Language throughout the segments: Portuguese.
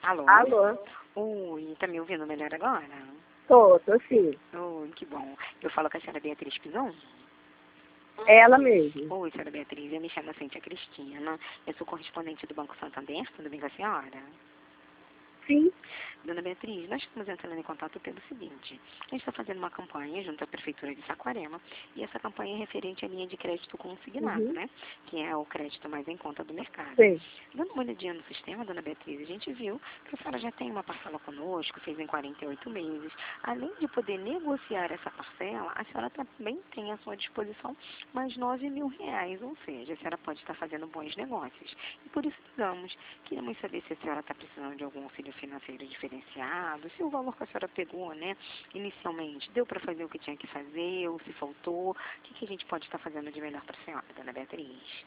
Alô? Alô? Oi, tá me ouvindo melhor agora? Tô sim. Oi, que bom. Eu falo com a senhora Beatriz Pison? Ela mesmo. Oi, senhora Beatriz, eu me chamo Cíntia Cristina. Eu sou correspondente do Banco Santander, tudo bem com a senhora? Sim. Dona Beatriz, nós estamos entrando em contato pelo seguinte. A gente está fazendo uma campanha junto à Prefeitura de Saquarema e essa campanha é referente à linha de crédito consignado, né? Que é o crédito mais em conta do mercado. Sim. Dando uma olhadinha no sistema, Dona Beatriz, a gente viu que a senhora já tem uma parcela conosco, fez em 48 meses. Além de poder negociar essa parcela, a senhora também tem à sua disposição mais R$ 9.000, ou seja, a senhora pode estar fazendo bons negócios. E por isso ligamos. Queremos saber se a senhora está precisando de algum auxílio financeiro diferenciado, se o valor que a senhora pegou, né, inicialmente, deu para fazer o que tinha que fazer, ou se faltou, o que a gente pode estar fazendo de melhor para a senhora, Dona Beatriz?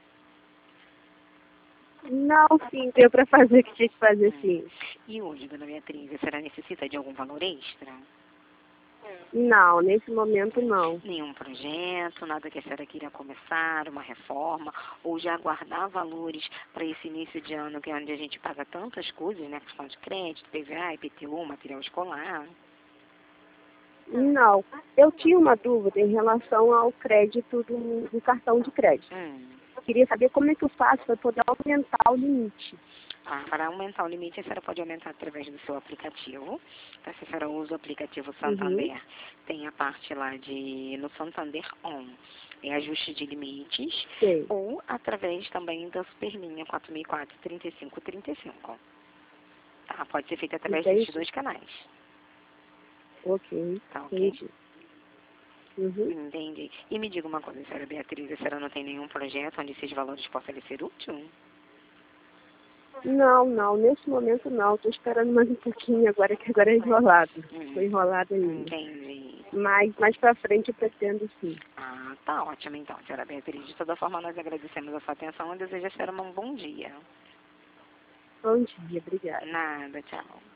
Não, sim, deu pra fazer o que tinha que fazer, sim. E hoje, Dona Beatriz, a senhora necessita de algum valor extra? Não, nesse momento não. Nenhum projeto, nada que a senhora queira começar, uma reforma, ou já guardar valores para esse início de ano, que é onde a gente paga tantas coisas, né, questão de crédito, PVA, IPTU, material escolar. Não. Eu tinha uma dúvida em relação ao crédito do cartão de crédito. Queria saber como é que eu faço para poder aumentar o limite. Para aumentar o limite, a senhora pode aumentar através do seu aplicativo. Tá? Se a senhora usa o aplicativo Santander, tem a parte lá no Santander On. É ajuste de limites. Sim. Ou através também da Superlinha 4004-3535. Tá? Pode ser feito através desses dois canais. Ok. Tá ok? Entendi. Entendi. E me diga uma coisa, senhora Beatriz, a senhora não tem nenhum projeto onde esses valores possam lhe ser útil? Não. Nesse momento não. Estou esperando mais um pouquinho agora, que agora é enrolado. Estou enrolada ainda. Entendi. Mas mais pra frente eu pretendo sim. Tá ótimo então, senhora Beatriz. De toda forma, nós agradecemos a sua atenção e desejo a senhora um bom dia. Bom dia, obrigada. Nada, tchau.